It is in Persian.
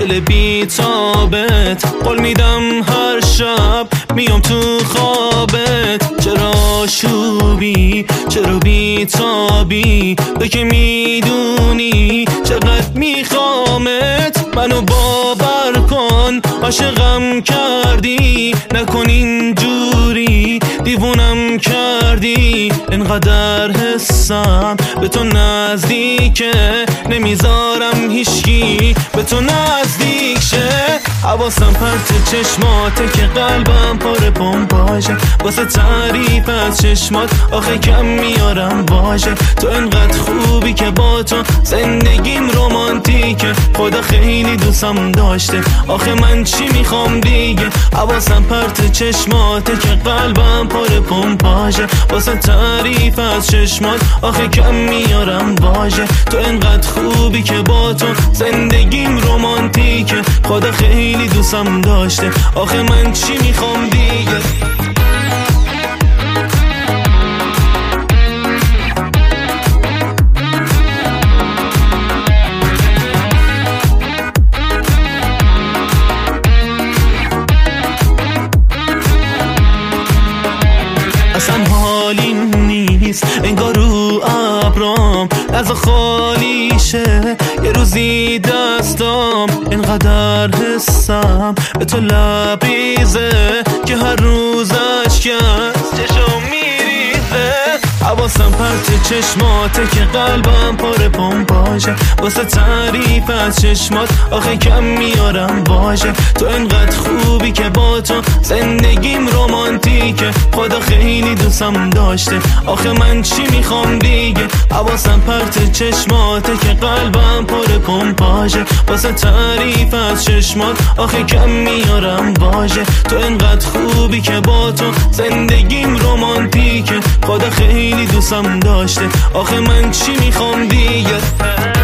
دل بی‌تابت، قول میدم هر شب میام تو خوابت. چرا آشوبی، چرا بی‌تابی، تو که میدونی چقدر میخوامت. منو باور کن عاشقم کردی، نکن اینجوری دیوونم کردی. انقدر حسم به تو نزدیکه، نمیذارم هیچکی به تو نزدیک شه. حواسم پرت چشماته که قلبم پر پمپاژه، واسه تعریف از چشمات آخه کم میارم واژه. تو انقدر خوبی که با تو زندگیم رومانتیکه، خدا خیلی دوستم داشته آخه من چی میخوام دیگه. حواسم پرت چشماته که قلبم پر پمپاژه، واسه تعریف از چشمات آخه کم میارم واژه. تو انقدر خوبی که با تو زندگیم رومانتیکه، خدا خیلی دوستم داشته آخه من چی میخوام دیگه. اصلا حالیم نیست انگار رو ابرام از خالی شه. یه روزی دستام انقدر حسم به تو لبریزه که هر روز اشکم چشم میریزه. حواسم پرت چشماته که قلبم پر پمپاژه، واسه تعریف از چشمات آخه کم میارم واژه. تو انقدر خوبی که با تو زندگیم رومانتیکه، خدا خیلی دوستم داشته آخه من چی میخوام دیگه. حواسم پرت چشماته که قلبم پر پمپاژه، واسه تعریف از چشمات آخه کم میارم واژه. تو انقدر خوبی که با تو زندگیم رومانتیکه، خدا خیلی دوستم داشته آخه من چی میخوام دیگه.